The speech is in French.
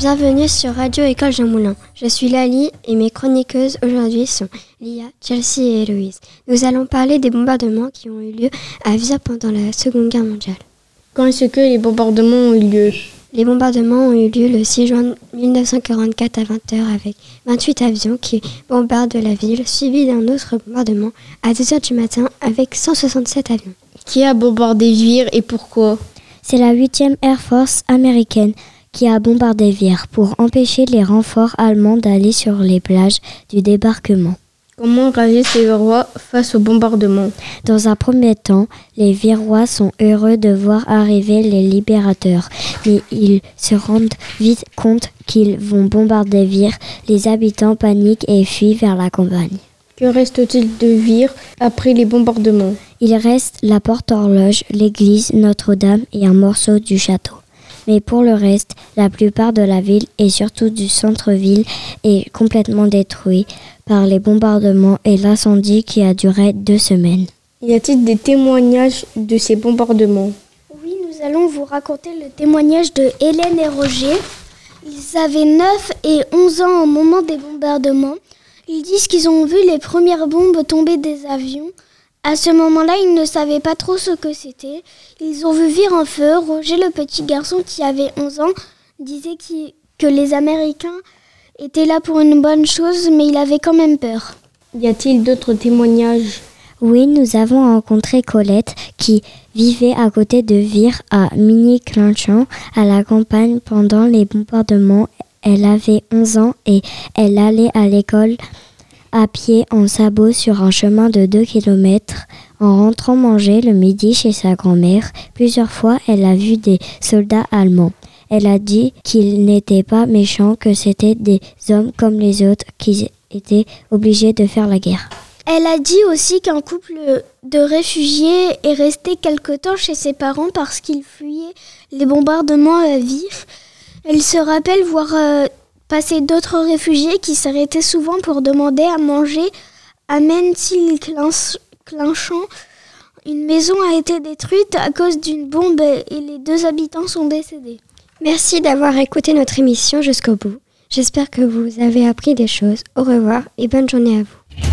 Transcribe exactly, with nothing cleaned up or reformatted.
Bienvenue sur Radio École Jean Moulin. Je suis Lali et mes chroniqueuses aujourd'hui sont Lia, Chelsea et Héloïse. Nous allons parler des bombardements qui ont eu lieu à Vire pendant la Seconde Guerre mondiale. Quand est-ce que les bombardements ont eu lieu ? Les bombardements ont eu lieu le six juin mille neuf cent quarante-quatre à vingt heures avec vingt-huit avions qui bombardent la ville, suivi d'un autre bombardement à deux heures du matin avec cent soixante-sept avions. Qui a bombardé Vire et pourquoi ? C'est la huitième Air Force américaine qui a bombardé Vire pour empêcher les renforts allemands d'aller sur les plages du débarquement. Comment réagissent les Virois face au bombardement ? Dans un premier temps, les Virois sont heureux de voir arriver les libérateurs, mais ils se rendent vite compte qu'ils vont bombarder Vire. Les habitants paniquent et fuient vers la campagne. Que reste-t-il de Vire après les bombardements ? Il reste la porte-horloge, l'église Notre-Dame et un morceau du château. Mais pour le reste, la plupart de la ville et surtout du centre-ville est complètement détruit par les bombardements et l'incendie qui a duré deux semaines. Y a-t-il des témoignages de ces bombardements ? Oui, nous allons vous raconter le témoignage de Hélène et Roger. Ils avaient neuf et onze ans au moment des bombardements. Ils disent qu'ils ont vu les premières bombes tomber des avions. À ce moment-là, ils ne savaient pas trop ce que c'était. Ils ont vu Vire en feu. Roger, le petit garçon qui avait onze ans, disait que les Américains étaient là pour une bonne chose, mais il avait quand même peur. Y a-t-il d'autres témoignages ? Oui, nous avons rencontré Colette qui vivait à côté de Vire à Mini-Clinchamp, à la campagne pendant les bombardements. Elle avait onze ans et elle allait à l'école à pied en sabots sur un chemin de deux kilomètres. En rentrant manger le midi chez sa grand-mère, plusieurs fois elle a vu des soldats allemands. Elle a dit qu'ils n'étaient pas méchants, que c'était des hommes comme les autres qui étaient obligés de faire la guerre. Elle a dit aussi qu'un couple de réfugiés est resté quelque temps chez ses parents parce qu'ils fuyaient les bombardements à Vire. Elle se rappelle voir euh, passer d'autres réfugiés qui s'arrêtaient souvent pour demander à manger à Menti-Clinchamp. Une maison a été détruite à cause d'une bombe et les deux habitants sont décédés. Merci d'avoir écouté notre émission jusqu'au bout. J'espère que vous avez appris des choses. Au revoir et bonne journée à vous.